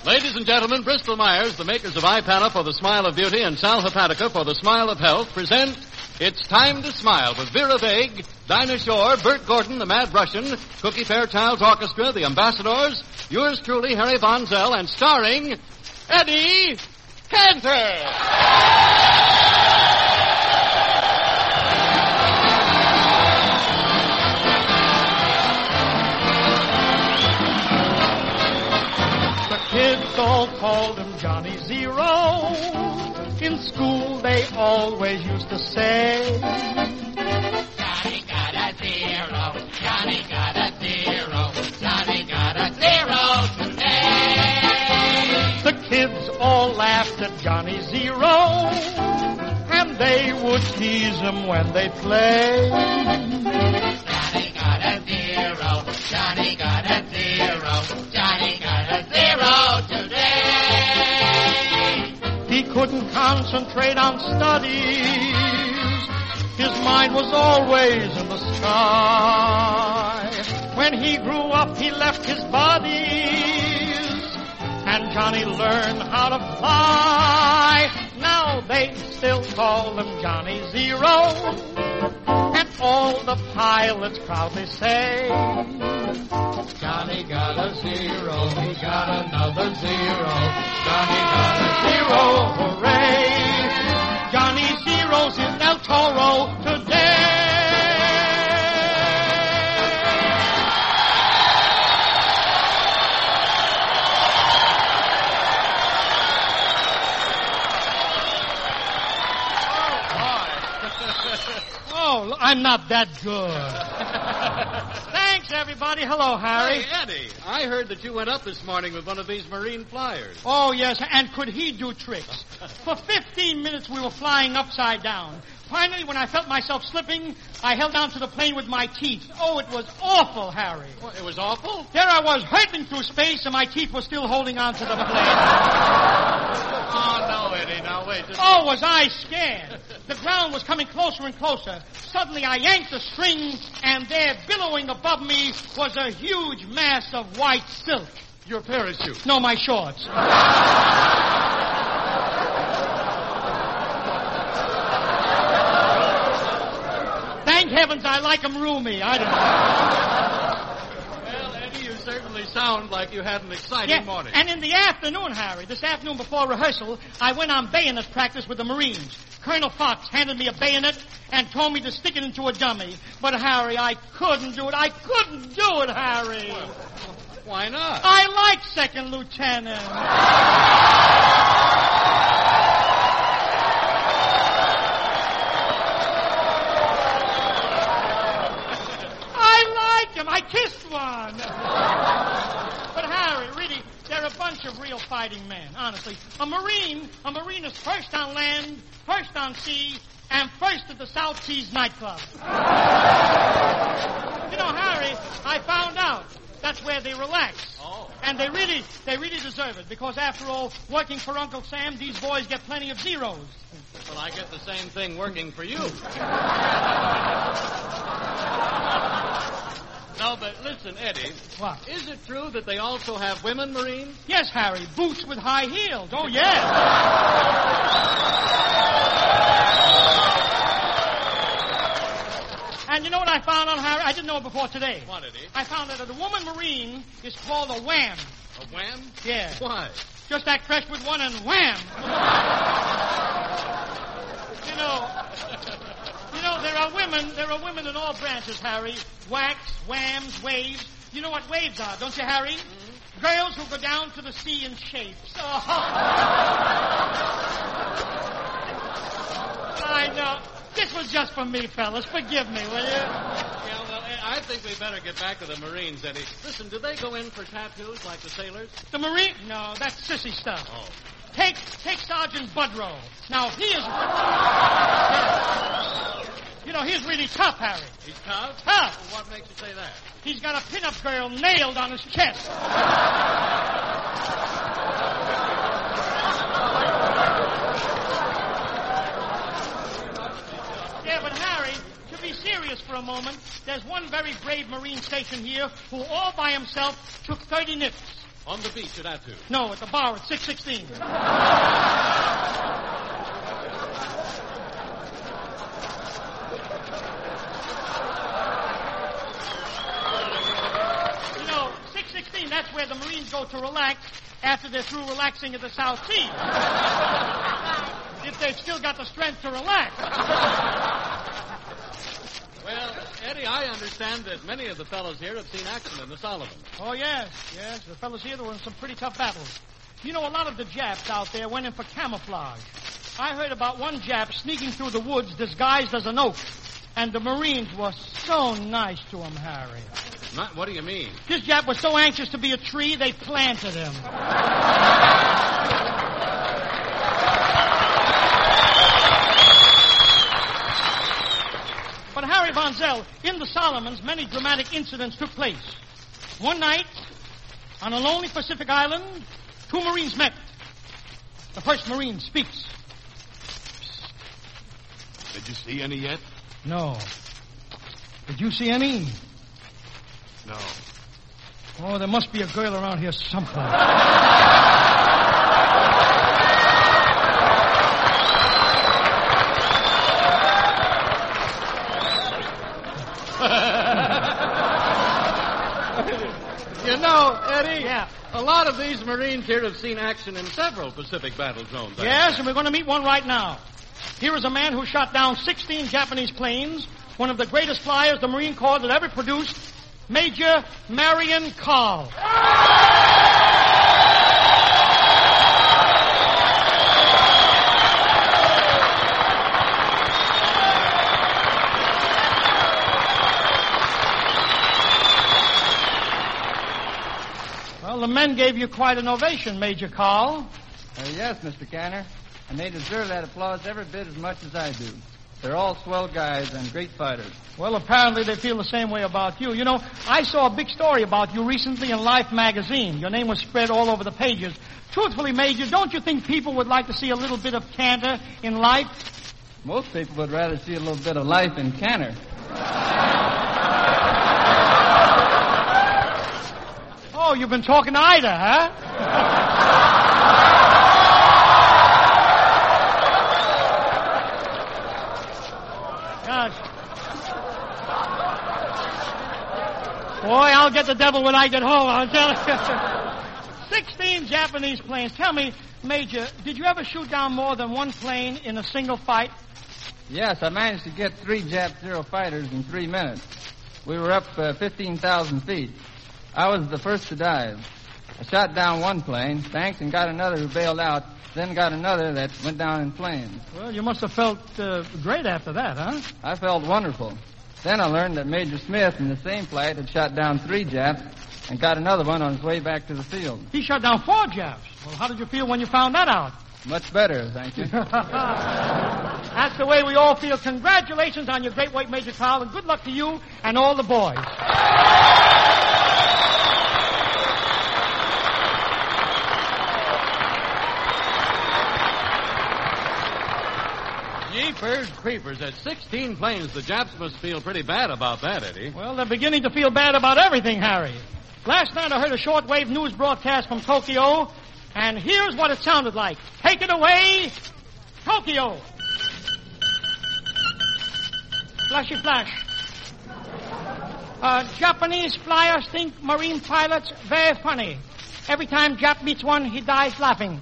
Ladies and gentlemen, Bristol Myers, the makers of Ipana for the smile of beauty and Sal Hepatica for the smile of health, present It's Time to Smile with Vera Vague, Dinah Shore, Bert Gordon, the Mad Russian, Cookie Fairchild's Orchestra, the Ambassadors, yours truly, Harry Von Zell, and starring Eddie Cantor. Kids all called him Johnny Zero. In school they always used to say, Johnny got a zero, Johnny got a zero, Johnny got a zero today. The kids all laughed at Johnny Zero, and they would tease him when they play. Johnny got a zero, Johnny got a zero, Johnny got a zero today. He couldn't concentrate on studies. His mind was always in the sky. When he grew up, he left his buddies, and Johnny learned how to fly. Now they still call him Johnny Zero, and all the pilots proudly say, Johnny got a zero, he got another zero, Johnny got a zero, hooray! Johnny Zero's in El Toro today. Oh, I'm not that good. Thanks, everybody. Hello, Harry. Hey, Eddie, I heard that you went up this morning with one of these marine flyers. Oh, yes, and could he do tricks? For 15 minutes we were flying upside down. Finally, when I felt myself slipping, I held on to the plane with my teeth. Oh, it was awful, Harry. What, it was awful? There I was, hurtling through space, and my teeth were still holding on to the plane. Oh, no, Eddie, now wait. Oh, was I scared. The ground was coming closer and closer. Suddenly I yanked the string, and there, billowing above me, was a huge mass of white silk. Your parachute. No, my shorts. Thank heavens I like 'em roomy. I don't know. Well, Eddie, you certainly sound like you had an exciting morning. And in the afternoon, Harry, this afternoon before rehearsal, I went on bayonet practice with the Marines. Colonel Fox handed me a bayonet and told me to stick it into a dummy. But, Harry, I couldn't do it. I couldn't do it, Harry. Well, why not? I like second lieutenant. I kissed one. But, Harry, really, they're a bunch of real fighting men, honestly. A Marine is first on land, first on sea, and first at the South Seas nightclub. You know, Harry, I found out that's where they relax. Oh. And they really deserve it, because after all, working for Uncle Sam, these boys get plenty of zeros. Well, I get the same thing working for you. No, but listen, Eddie. What? Is it true that they also have women Marines? Yes, Harry. Boots with high heels. Oh, yes. And you know what I found out, Harry? I didn't know it before today. What, Eddie? I found out that a woman Marine is called a wham. A wham? Yeah. Why? Just act fresh with one and wham. You know, there are women in all branches, Harry. Wax, whams, waves. You know what waves are, don't you, Harry? Mm-hmm. Girls who go down to the sea in shapes. Oh. I know. This was just for me, fellas. Forgive me, will you? Yeah, well, I think we better get back to the Marines, Eddie. Listen, do they go in for tattoos like the sailors? The Marine? No, that's sissy stuff. Oh. Take Sergeant Budrow. Now, he is... You know, he's really tough, Harry. He's tough? Tough. Well, what makes you say that? He's got a pinup girl nailed on his chest. Yeah, but Harry, to be serious for a moment, there's one very brave Marine stationed here who all by himself took 30 nips. On the beach at Attu. No, at the bar at 616. You know, 616, that's where the Marines go to relax after they're through relaxing at the South Sea. If they've still got the strength to relax. Well, Eddie, I understand that many of the fellows here have seen action in the Solomon. Oh, yes. The fellows here were in some pretty tough battles. You know, a lot of the Japs out there went in for camouflage. I heard about one Jap sneaking through the woods disguised as an oak. And the Marines were so nice to him, Harry. What do you mean? This Jap was so anxious to be a tree, they planted him. But Harry Von Zell, in the Solomons, many dramatic incidents took place. One night, on a lonely Pacific island, two Marines met. The first Marine speaks. Did you see any yet? No. Did you see any? No. Oh, there must be a girl around here someplace. You know, Eddie, Yeah. a lot of these Marines here have seen action in several Pacific battle zones. Yes, and we're going to meet one right now. Here is a man who shot down 16 Japanese planes, one of the greatest flyers the Marine Corps had ever produced, Major Marion Carl. Well, the men gave you quite an ovation, Major Carl. Yes, Mr. Canner, and they deserve that applause every bit as much as I do. They're all swell guys and great fighters. Well, apparently they feel the same way about you. You know, I saw a big story about you recently in Life magazine. Your name was spread all over the pages. Truthfully, Major, don't you think people would like to see a little bit of Canter in life? Most people would rather see a little bit of life in Canner. Oh, you've been talking to Ida, huh? Gosh. Boy, I'll get the devil when I get home, I'll tell you. 16 Japanese planes. Tell me, Major, did you ever shoot down more than one plane in a single fight? Yes, I managed to get 3 Jap Zero fighters in 3 minutes. We were up 15,000 feet. I was the first to dive. I shot down one plane, thanks, and got another who bailed out, then got another that went down in flames. Well, you must have felt great after that, huh? I felt wonderful. Then I learned that Major Smith in the same flight had shot down 3 Japs and got another one on his way back to the field. He shot down 4 Japs. Well, how did you feel when you found that out? Much better, thank you. That's the way we all feel. Congratulations on your great weight, Major Carl, and good luck to you and all the boys. Jeepers creepers, at 16 planes, the Japs must feel pretty bad about that, Eddie. Well, they're beginning to feel bad about everything, Harry. Last night I heard a shortwave news broadcast from Tokyo, and here's what it sounded like. Take it away, Tokyo. Flashy flash. Japanese flyers think Marine pilots very funny. Every time Jap meets one, he dies laughing.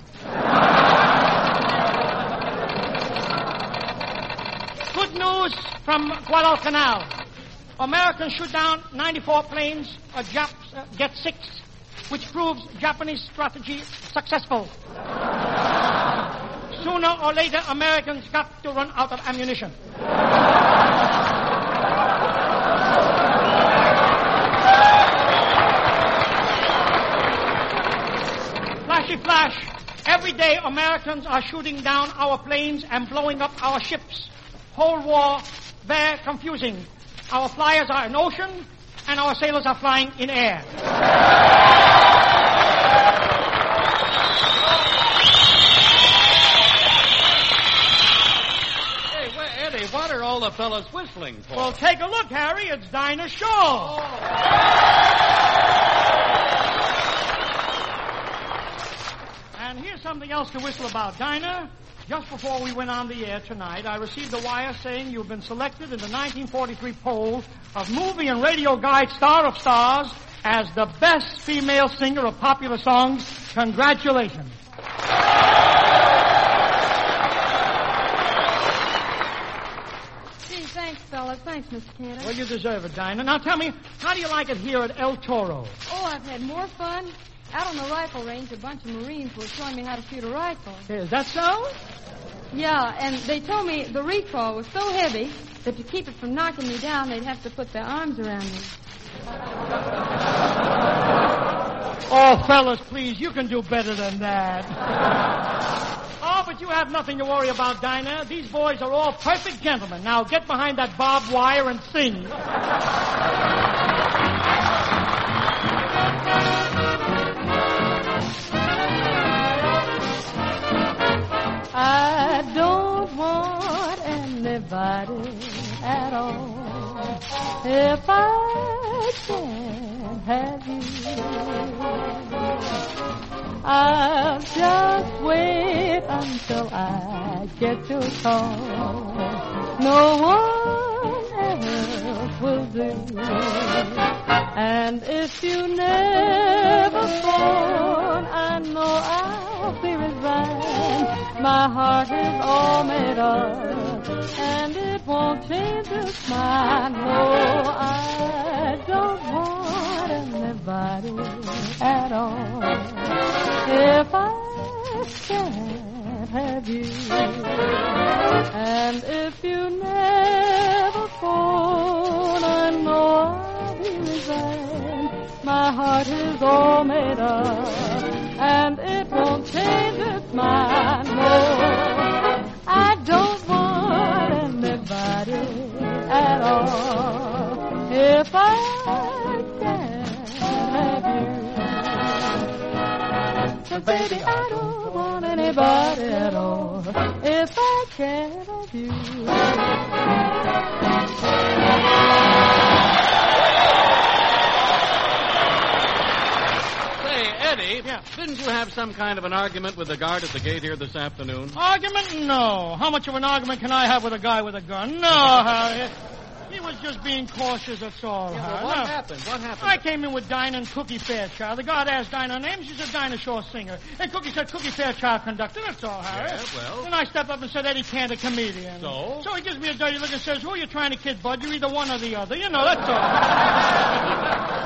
Good news from Guadalcanal. Americans shoot down 94 planes. Japs get 6, which proves Japanese strategy successful. Sooner or later, Americans got to run out of ammunition. Flashy flash. Every day, Americans are shooting down our planes and blowing up our ships. Whole war, very confusing. Our flyers are in ocean, and our sailors are flying in air. Hey, Eddie, what are all the fellas whistling for? Well, take a look, Harry. It's Dinah Shore. here's something else to whistle about, Dinah. Just before we went on the air tonight, I received a wire saying you've been selected in the 1943 poll of Movie and Radio Guide Star of Stars as the best female singer of popular songs. Congratulations. Gee, thanks, fellas. Thanks, Mr. Cantor. Well, you deserve it, Dinah. Now tell me, how do you like it here at El Toro? Oh, I've had more fun. Out on the rifle range, a bunch of Marines were showing me how to shoot a rifle. Is that so? Yeah, and they told me the recoil was so heavy that to keep it from knocking me down, they'd have to put their arms around me. Oh, fellas, please, you can do better than that. Oh, but you have nothing to worry about, Dinah. These boys are all perfect gentlemen. Now get behind that barbed wire and sing. I don't want anybody at all if I can't have you. I'll just wait until I get your call. No one else will do. And if you never phone, I know I'll be resigned. My heart is all made up, and it won't change its mind. No, I don't want anybody at all if I can't have you. And if you never phone, I know I'll be resigned. My heart is all made up, and it won't change its mind. No, I don't want anybody at all if I can't have you. But baby, I don't want anybody at all if I can't have you. Eddie, didn't you have some kind of an argument with the guard at the gate here this afternoon? Argument? No. How much of an argument can I have with a guy with a gun? No, Harry. He was just being cautious, that's all, Harry. Well, what happened? What happened? I came in with Dinah and Cookie Fairchild. The guard asked Dinah her name. She said Dinah Shore singer. And Cookie said Cookie Fairchild conductor. That's all, Harry. Yeah, well. Then I stepped up and said Eddie Cantor comedian. So? So he gives me a dirty look and says, who are you trying to kid, bud? You're either one or the other. You know, that's all.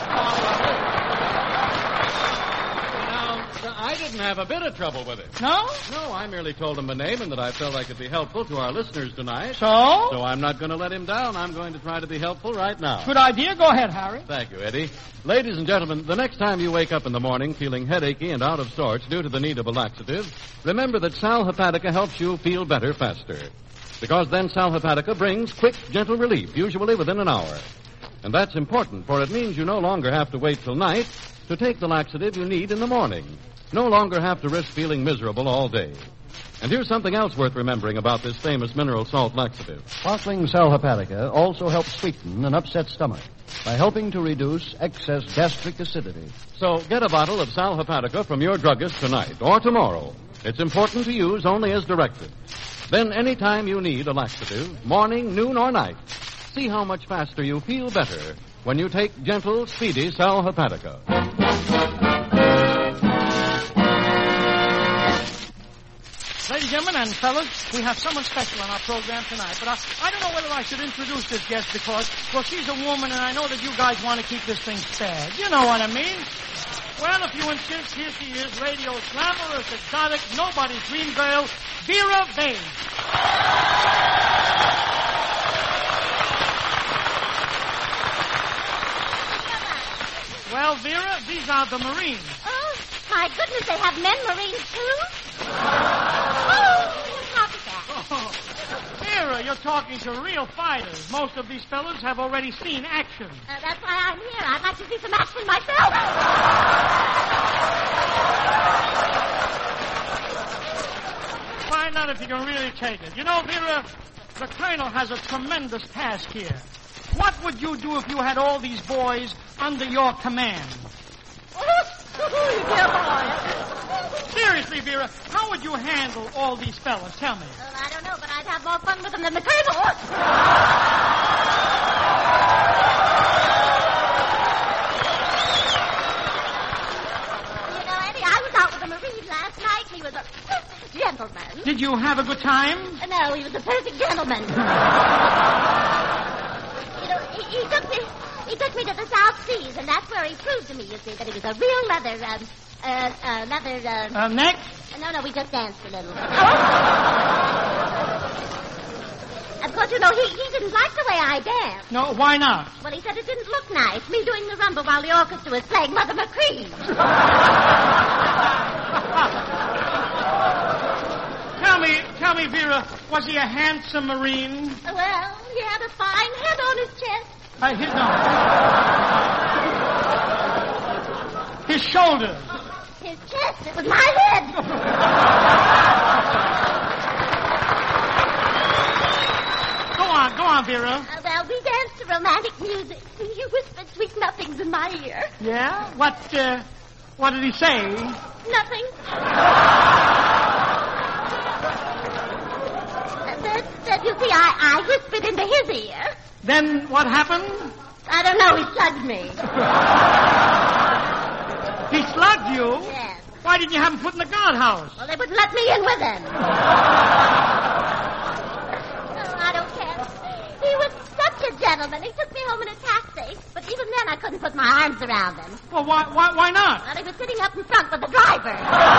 I didn't have a bit of trouble with it. No? No, I merely told him the name and that I felt I could be helpful to our listeners tonight. So? So I'm not going to let him down. I'm going to try to be helpful right now. Good idea. Go ahead, Harry. Thank you, Eddie. Ladies and gentlemen, the next time you wake up in the morning feeling headachy and out of sorts due to the need of a laxative, remember that Sal Hepatica helps you feel better faster. Because then Sal Hepatica brings quick, gentle relief, usually within an hour. And that's important, for it means you no longer have to wait till night to take the laxative you need in the morning. No longer have to risk feeling miserable all day. And here's something else worth remembering about this famous mineral salt laxative. Sparkling Sal Hepatica also helps sweeten an upset stomach by helping to reduce excess gastric acidity. So get a bottle of Sal Hepatica from your druggist tonight or tomorrow. It's important to use only as directed. Then anytime you need a laxative, morning, noon, or night, see how much faster you feel better when you take gentle, speedy Sal Hepatica. Ladies and gentlemen and fellas, we have someone special on our program tonight. But I don't know whether I should introduce this guest because, well, she's a woman, and I know that you guys want to keep this thing spared. You know what I mean? Well, if you insist, here she is, radio's glamorous, exotic, nobody's dream girl, Vera Vane. Well, Vera, these are the Marines. Oh, my goodness, they have men Marines, too? Oh, how did that? Oh, Vera, you're talking to real fighters. Most of these fellas have already seen action. That's why I'm here. I'd like to see some action myself. Find out if you can really take it. You know, Vera, the colonel has a tremendous task here. What would you do if you had all these boys under your command? Oh, you dear boy. Seriously, Say, Vera, how would you handle all these fellas? Tell me. Well, I don't know, but I'd have more fun with them than the Colonel. You know, Eddie, I was out with the Marine last night, and he was a perfect gentleman. Did you have a good time? No, he was a perfect gentleman. You know, he took me to the South Seas, and that's where he proved to me, you see, that he was a real leather, Neck? No, we just danced a little. Of course, you know, he didn't like the way I danced. No, why not? Well, he said it didn't look nice, me doing the rumba while the orchestra was playing Mother McCrean. Tell me, Vera, was he a handsome Marine? Well, he had a fine head on his chest. His shoulders. His chest, it was my head. Go on, Vera. Well, we danced to romantic music. He whispered sweet nothings in my ear. Yeah? What did he say? Nothing. Then, you see, I whispered into his ear. Then what happened? I don't know, he slugged me. He slugged you? Yes. Why didn't you have him put in the guardhouse? Well, they wouldn't let me in with him. I don't care. He was such a gentleman. He took me home in a taxi. But even then, I couldn't put my arms around him. Well, why not? Well, he was sitting up in front with the driver.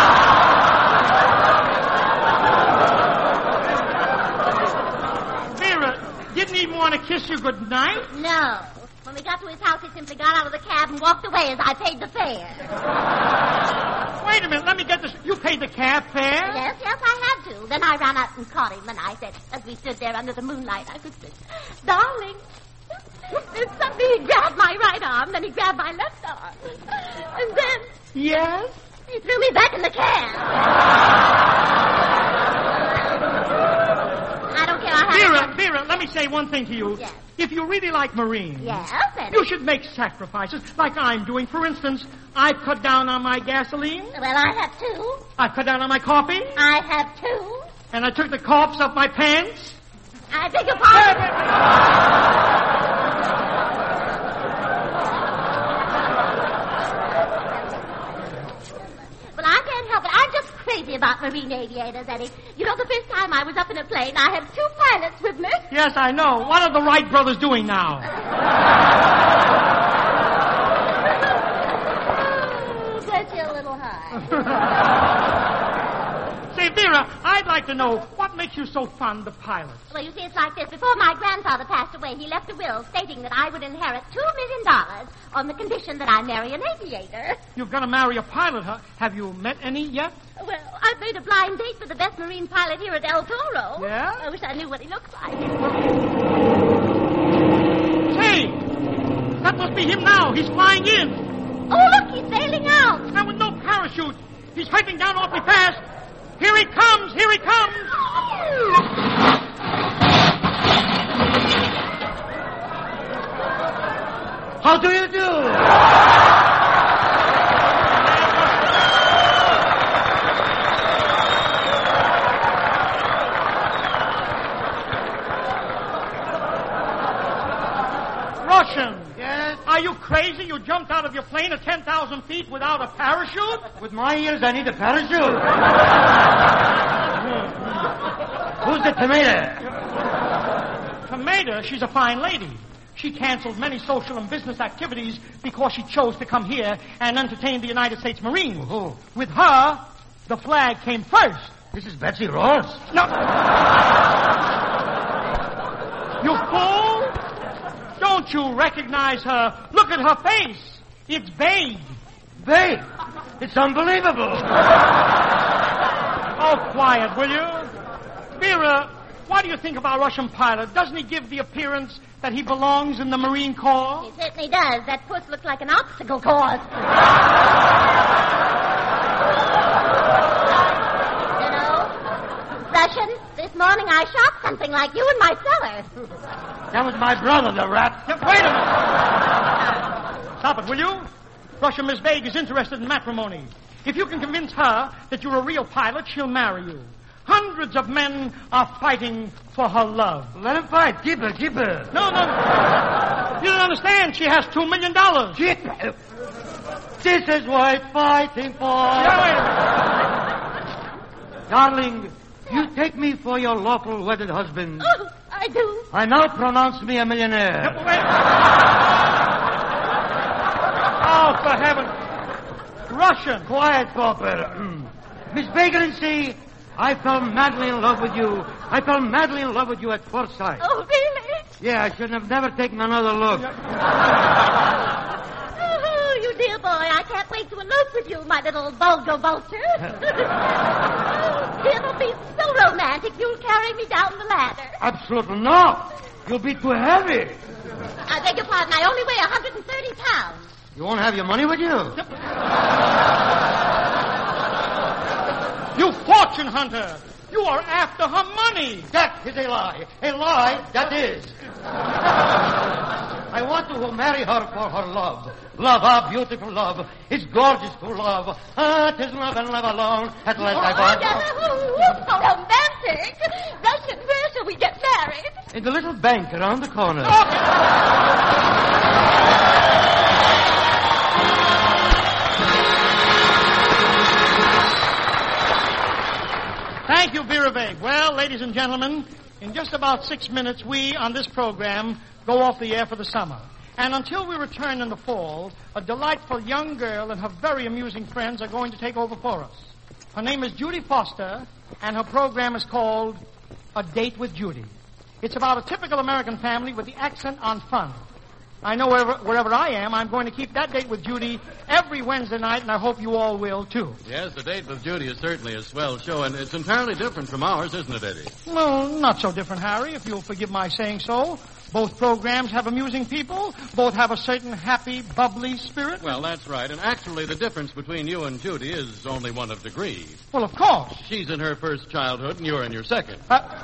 Vera, didn't he want to kiss you good night? No. When we got to his house, he simply got out of the cab and walked away as I paid the fare. Wait a minute, let me get this. You paid the cab fare? Yes, I had to. Then I ran out and caught him, and I said, as we stood there under the moonlight, I whispered, "Darling." Then suddenly he grabbed my right arm, then he grabbed my left arm. And then... Yes? He threw me back in the cab. I don't care how... Vera, let me say one thing to you. Yes. If you really like Marines... Yes, Eddie. You should make sacrifices, like I'm doing. For instance, I've cut down on my gasoline. Well, I have too. I've cut down on my coffee. I have too. And I took the corpse off my pants. I beg your pardon. Well, I can't help it. I'm just crazy about Marine aviators, Eddie. You know, the first time I was up in a plane, I had 2 pilots with me. Yes, I know. What are the Wright brothers doing now? Oh, bless your little heart. Say, Vera, I'd like to know what makes you so fond of pilots. Well, you see, it's like this. Before my grandfather passed away, he left a will stating that I would inherit $2 million on the condition that I marry an aviator. You're going to marry a pilot, huh? Have you met any yet? Well, I've made a blind date with the best Marine pilot here at El Toro. Yeah? I wish I knew what he looks like. Say, that must be him now. He's flying in. Oh, look, he's sailing out. And with no parachute. He's hiking down awfully fast. Here he comes! Here he comes! How do you do? Russian! Yes? Are you crazy? You jumped out of your plane at 10,000 feet without a parachute? With my ears, I need a parachute. Who's the tomato? Tomato? She's a fine lady. She canceled many social and business activities because she chose to come here and entertain the United States Marines. Oh. With her, the flag came first. This is Betsy Ross. No. You fool! Don't you recognize her? Look at her face. It's Babe. Babe, it's unbelievable. Oh, quiet, will you? Vera, what do you think of our Russian pilot? Doesn't he give the appearance that he belongs in the Marine Corps? He certainly does. That puss looks like an obstacle course. You know, Russian, this morning I shot something like you in my cellar. That was my brother, the rat. Wait a minute. Stop it, will you? Russian Miss Vague is interested in matrimony. If you can convince her that you're a real pilot, she'll marry you. Hundreds of men are fighting for her love. Let him fight. Keep her, keep her. No. You don't understand. She has $2 million. Keep her. This is worth fighting for. Wait a minute. Darling, you take me for your lawful wedded husband. Oh, I do. I now pronounce me a millionaire. Oh, for heaven. Russian. Quiet, Cooper. Miss Vagrancy, I fell madly in love with you. I fell madly in love with you at first sight. Oh, really? Yeah, I should have never taken another look. Oh, you dear boy, I can't wait to elope with you, my little vulgar vulture. It'll be so romantic, you'll carry me down the ladder. Absolutely not. You'll be too heavy. I beg your pardon, I only weigh 130 pounds. You won't have your money with you? You fortune hunter. You are after her money. That is a lie. A lie, that is. I want to marry her for her love. Love, our beautiful love. It's gorgeous to love. Ah, 'tis love and love alone. At last I find... How romantic. Russian, where shall we get married? In the little bank around the corner. Thank you, Vera Vague. Well, ladies and gentlemen, in just about 6 minutes, we, on this program, go off the air for the summer. And until we return in the fall, a delightful young girl and her very amusing friends are going to take over for us. Her name is Judy Foster, and her program is called A Date with Judy. It's about a typical American family with the accent on fun. I know wherever I am, I'm going to keep that date with Judy every Wednesday night, and I hope you all will, too. Yes, The Date with Judy is certainly a swell show, and it's entirely different from ours, isn't it, Eddie? Well, not so different, Harry, if you'll forgive my saying so. Both programs have amusing people. Both have a certain happy, bubbly spirit. Well, that's right. And actually, the difference between you and Judy is only one of degree. Well, of course. She's in her first childhood, and you're in your second.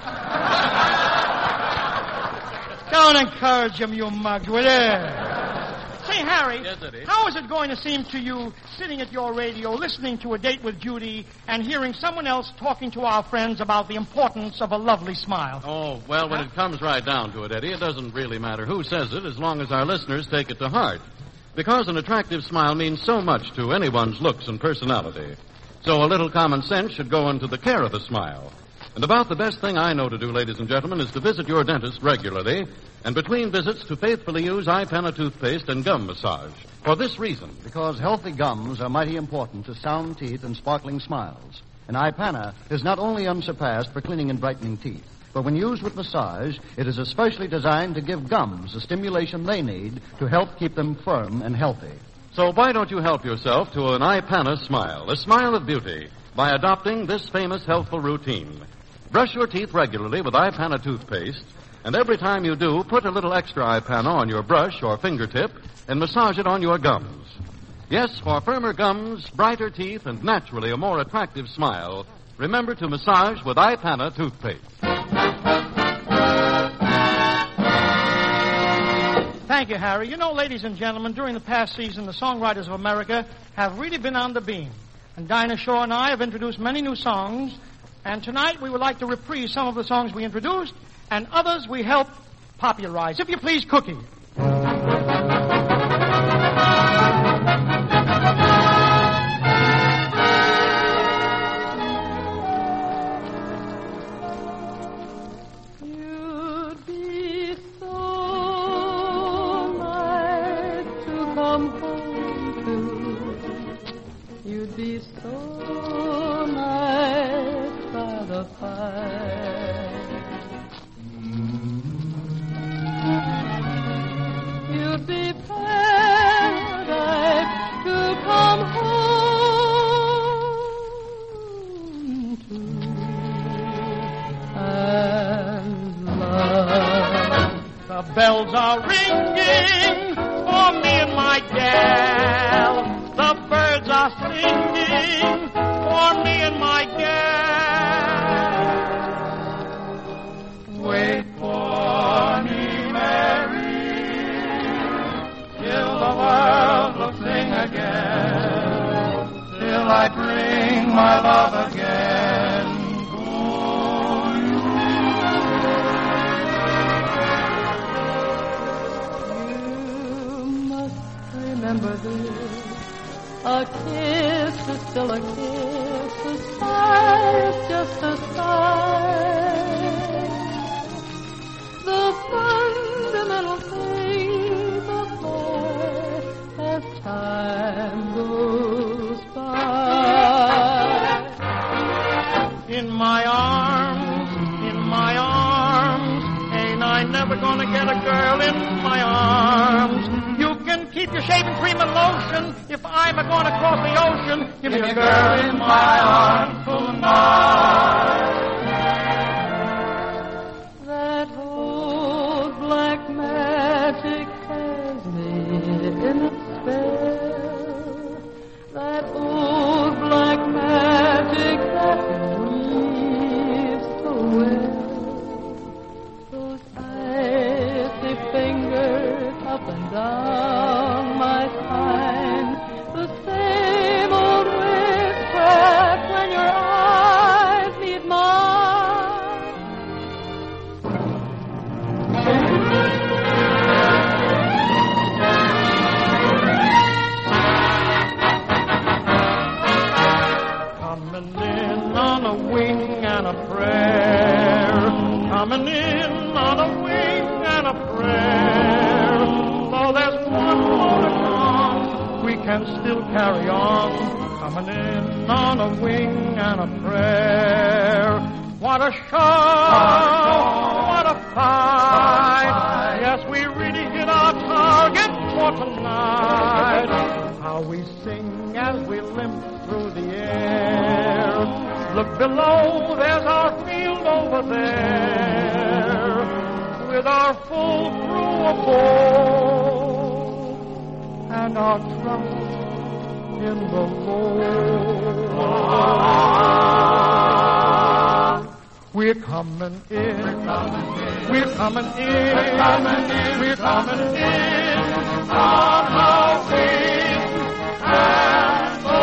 Don't encourage him, you mugs, will you? Say, Harry, Yes, Eddie? how is it going to seem to you sitting at your radio, listening to A Date with Judy, and hearing someone else talking to our friends about the importance of a lovely smile? Oh, well, when it comes right down to it, Eddie, it doesn't really matter who says it as long as our listeners take it to heart. Because an attractive smile means so much to anyone's looks and personality. So a little common sense should go into the care of the smile. And about the best thing I know to do, ladies and gentlemen, is to visit your dentist regularly, and between visits to faithfully use iPenna toothpaste and gum massage. For this reason. Because healthy gums are mighty important to sound teeth and sparkling smiles. And iPenna is not only unsurpassed for cleaning and brightening teeth, but when used with massage, it is especially designed to give gums the stimulation they need to help keep them firm and healthy. So why don't you help yourself to an iPenna smile, a smile of beauty, by adopting this famous healthful routine. Brush your teeth regularly with iPenna toothpaste, and every time you do, put a little extra iPenna on your brush or fingertip and massage it on your gums. Yes, for firmer gums, brighter teeth, and naturally a more attractive smile, remember to massage with iPenna toothpaste. Thank you, Harry. You know, ladies and gentlemen, during the past season, the songwriters of America have really been on the beam. And Dinah Shore and I have introduced many new songs. And tonight we would like to reprise some of the songs we introduced, and others we helped popularize. If you please, Cookie. You'd be so nice to come home to. You'd be so nice by the fire. You'd be paradise to come home to and love. The bells are ringing for me and my gal. The birds are singing for me and my gal. Wait for me, Mary, till the world will sing again, till I my love again to You must remember this. A kiss is still a kiss. A sigh is just a sigh. The fundamental things apply as time goes by. In my arms, ain't I never gonna get a girl in my arms? You can keep your shaving cream and lotion if I'm gonna cross the ocean. Give me a girl in my arms tonight. That old black magic has me in its spell. That old black magic that weaves so well. Those icy fingers up and down my spine. The same old witchcraft when your eyes meet mine. Coming in on a wing and a prayer. Coming in on a wing and a prayer. Though there's one more to come, we can still carry on. Coming in on a wing and a prayer. What a show! What a fight! Yes, we really hit our target for tonight. How we sing as we limp through the air. Look below, there's our field over there. With our full crew aboard. And our trumpet in the Lord. We're coming in. We're coming in. We're coming in. On the wing and the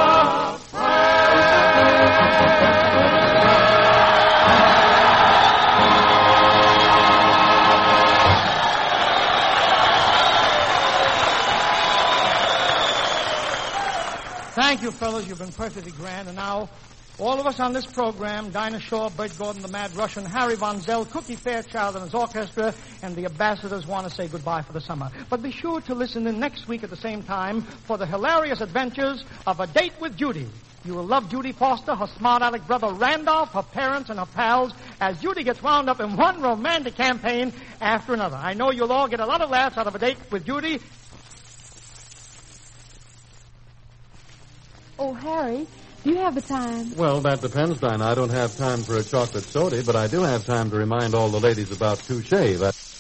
Thank you, fellows. You've been perfectly grand. And now, all of us on this program, Dinah Shore, Bert Gordon, the Mad Russian, Harry Von Zell, Cookie Fairchild and his orchestra, and the ambassadors want to say goodbye for the summer. But be sure to listen in next week at the same time for the hilarious adventures of A Date with Judy. You will love Judy Foster, her smart aleck brother Randolph, her parents, and her pals as Judy gets wound up in one romantic campaign after another. I know you'll all get a lot of laughs out of A Date with Judy. Oh, Harry, do you have the time? Well, that depends, Dinah. I don't have time for a chocolate soda, but I do have time to remind all the ladies about Touche.